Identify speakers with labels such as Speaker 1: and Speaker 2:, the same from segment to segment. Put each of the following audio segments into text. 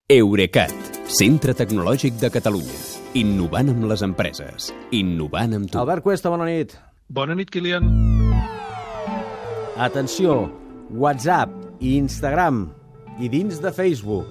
Speaker 1: Eurecat, centre tecnològic de Catalunya. Innovant amb les empreses. Innovant amb tu.
Speaker 2: Albert Cuesta, bona nit.
Speaker 3: Bona nit, Kilian.
Speaker 2: Atenció, WhatsApp i Instagram i dins de Facebook.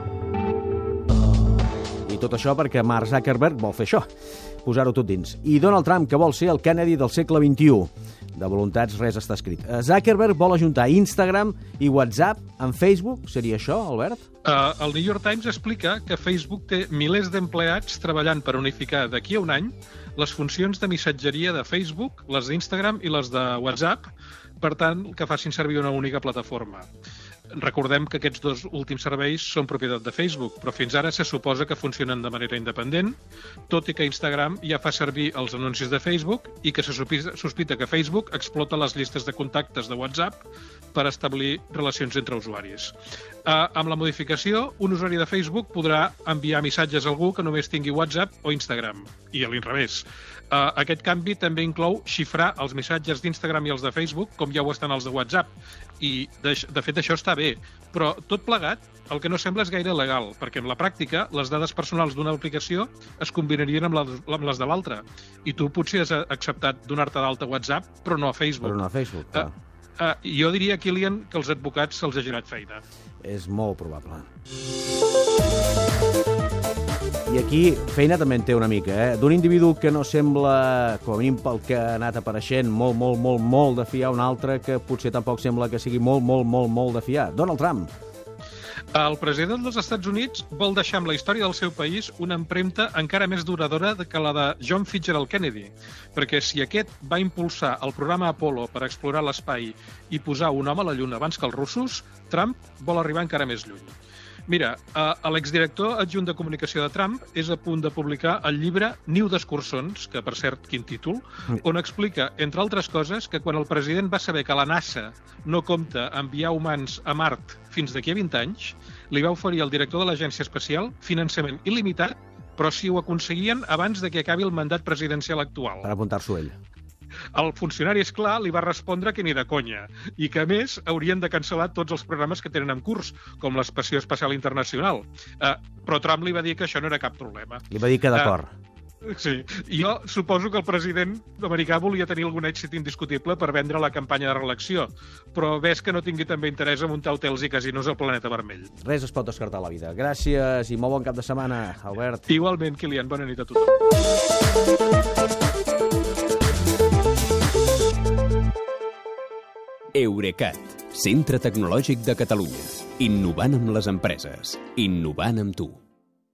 Speaker 2: I tot això perquè Mark Zuckerberg vol fer això, posar-ho tot dins. I Donald Trump, que vol ser el Kennedy del segle XXI. De voluntats res està escrit. Zuckerberg vol ajuntar Instagram i WhatsApp amb Facebook. Seria això, Albert?
Speaker 3: El New York Times explica que Facebook té milers d'empleats treballant per unificar d'aquí a un any les funcions de missatgeria de Facebook, les d'Instagram i les de WhatsApp, per tant, que facin servir una única plataforma. Recordem que aquests dos últims serveis són propietat de Facebook, però fins ara se suposa que funcionen de manera independent, tot i que Instagram ja fa servir els anuncis de Facebook i que se sospita que Facebook explota les llistes de contactes de WhatsApp per establir relacions entre usuaris. Amb la modificació, un usuari de Facebook podrà enviar missatges a algú que només tingui WhatsApp o Instagram, i a l'inrevés. Aquest canvi també inclou xifrar els missatges d'Instagram i els de Facebook, com ja ho estan els de WhatsApp, i de fet això està bé, però tot plegat el que no sembla és gaire legal, perquè en la pràctica les dades personals d'una aplicació es combinarien amb les de l'altra, i tu potser has acceptat donar-te d'alta WhatsApp, però no a Facebook.
Speaker 2: Però no a Facebook, clar.
Speaker 3: Jo diria, Kilian, que als advocats se'ls ha girat feina.
Speaker 2: És molt probable. I aquí feina també en té una mica, d'un individu que no sembla, com a mínim pel que ha anat apareixent, molt de fiar, un altre que potser tampoc sembla que sigui molt de fiar. Donald Trump.
Speaker 3: El president dels Estats Units vol deixar amb la història del seu país una empremta encara més duradora que la de John Fitzgerald Kennedy, perquè si aquest va impulsar el programa Apollo per explorar l'espai i posar un home a la Lluna abans que els russos, Trump vol arribar encara més lluny. Mira, l'exdirector adjunt de comunicació de Trump és a punt de publicar el llibre Niu d'escurçons, que per cert, quin títol, on explica, entre altres coses, que quan el president va saber que la NASA no compta enviar humans a Mart fins d'aquí a 20 anys, li va oferir al director de l'agència espacial finançament il·limitat, però si ho aconseguien abans de que acabi el mandat presidencial actual.
Speaker 2: Per apuntar-s'ho ell.
Speaker 3: El funcionari, és clar, li va respondre que ni de conya, i que, a més, haurien de cancel·lar tots els programes que tenen en curs, com l'Estació Espacial Internacional. Però Trump li va dir que això no era cap problema.
Speaker 2: Li va dir que d'acord.
Speaker 3: Sí. Jo suposo que el president americà volia tenir algun èxit indiscutible per vendre la campanya de reelecció, però ves que no tingui també interès a muntar hotels i casinos al planeta vermell.
Speaker 2: Res es pot descartar a la vida. Gràcies i molt bon cap de setmana, Albert.
Speaker 3: Igualment, Kilian, bona nit a tothom.
Speaker 1: Eurecat, centre tecnològic de Catalunya. Innovant amb les empreses. Innovant amb tu.